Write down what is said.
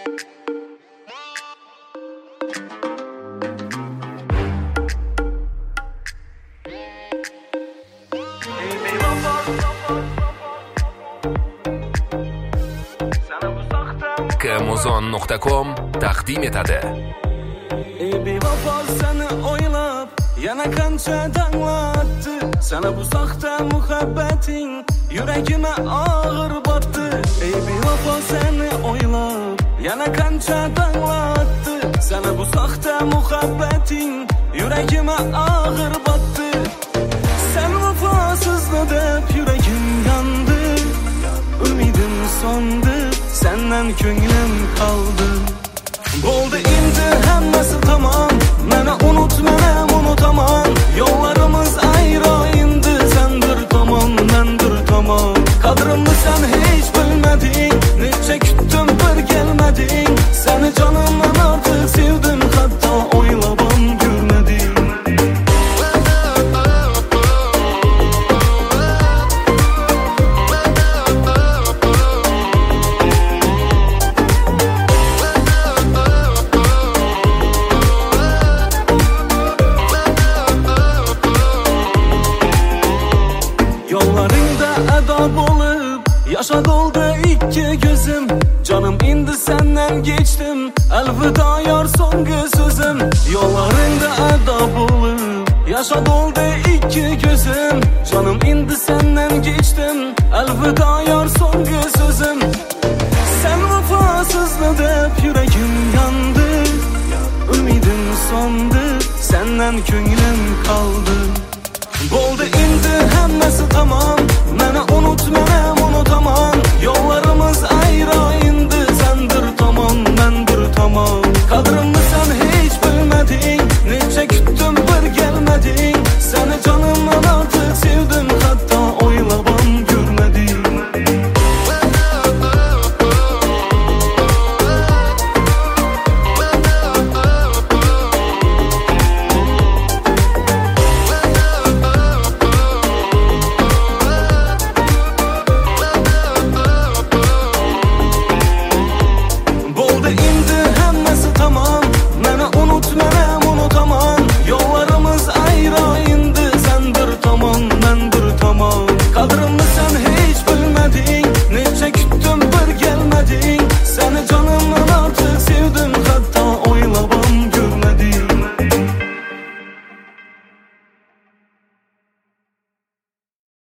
Kmuzon.com taqdim etadi. Ey bevafo seni o'ylab yana qancha danglatdi. Sana bu soxta muhabbating yuragimga og'ir botdi. Ey bevafo seni o'ylab yana qancha danglatdi. Sana bu soxta muhabbating yuragimga og'ir botdi. Sen vafosizmi deb yuragim yondi, umidim so'ndi, senden ko'nglim qoldi. Bo'ldi endi hammasi tamam, meni unut, men unutamam. Yo'llarimiz ayro endi, sen bir tomon, men bir tomon. Qadrimni sen hech bilmading, necha kutdim bir kelmading. Seni jonimdan ortiq sevdim, hatto o'ylab ham ko'rmadim. Yollarında ado bo'lib yashad oldi ikki ko'zim. Canım endi senden geçtim, elvida yor so'nggi so'zim. Yollarında ado bo'lib yashad oldi ikki ko'zim. Canım endi senden geçtim, elvida yor so'nggi so'zim. Sen vafosizmi deb yuragim yondi, umidim so'ndi, senden ko'nglim qoldi. Bo'ldi endi hammasi tamam, meni unut, men unutamam. Yo'llar